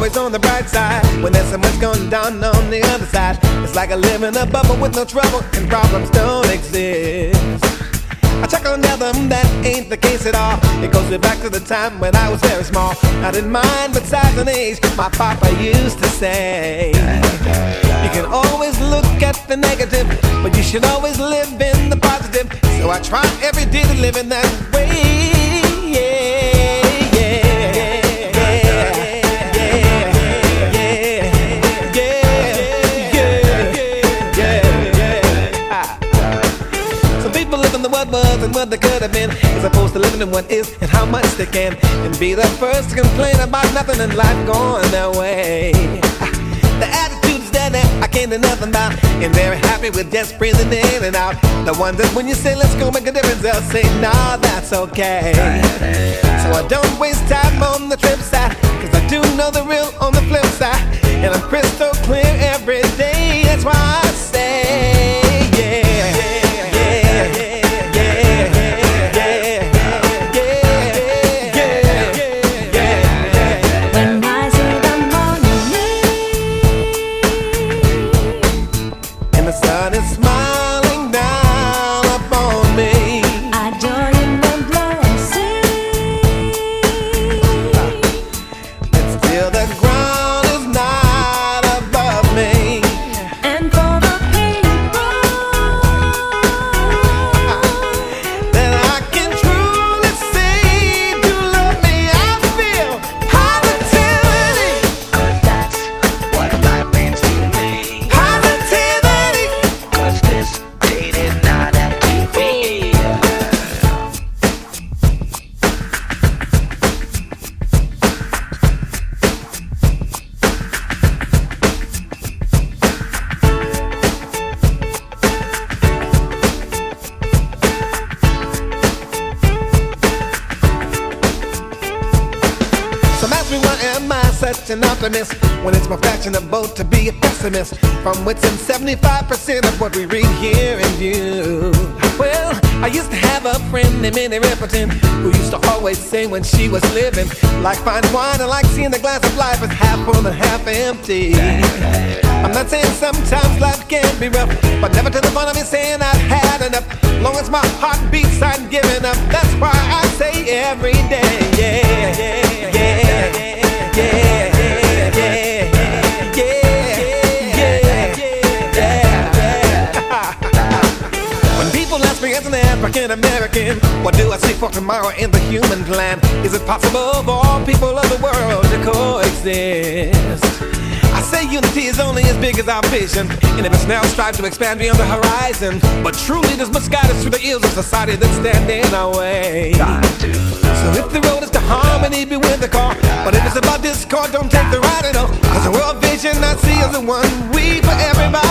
always on the bright side. When there's so much going down on the other side, it's like I live in a bubble with no trouble and problems don't exist. I check on them, that ain't the case at all. It goes back to the time when I was very small. I didn't mind, but size and age, my papa used to say, you can always look at the negative, but you should always live in the positive. So I try every day to live in that way. What was and what they could have been, as opposed to living in what is and how much they can, and be the first to complain about nothing in life going their way. The attitudes that I can't do nothing about, and very happy with just breathing in and out. The ones that when you say let's go make a difference, they'll say nah, that's okay. So I don't waste time on the trip side, cause I do know the real on the flip side, and I'm crystal clear every day. That's why I say such an optimist when it's more fashionable to be a pessimist, from which in 75% of what we read, hear, and view. Well, I used to have a friend named Minnie Riperton, who used to always say when she was living, like fine wine, I like seeing the glass of life as half full and half empty. I'm not saying sometimes life can be rough, but never to the point of me saying I've had enough. Long as my heart beats, I'm giving up. That's why I say every day, yeah, yeah, yeah, yeah. When people ask me as an African American, what do I see for tomorrow in the human plan? Is it possible for all people of the world to coexist? I say unity is only as big as our vision, and if it's now strive to expand beyond the horizon. But truly there's much guidance through the ills of society that's standing in our way. So if the road is to harmony, be with the car. But if it's about discord, don't take the ride at all. Cause the world vision I see is the one we for everybody.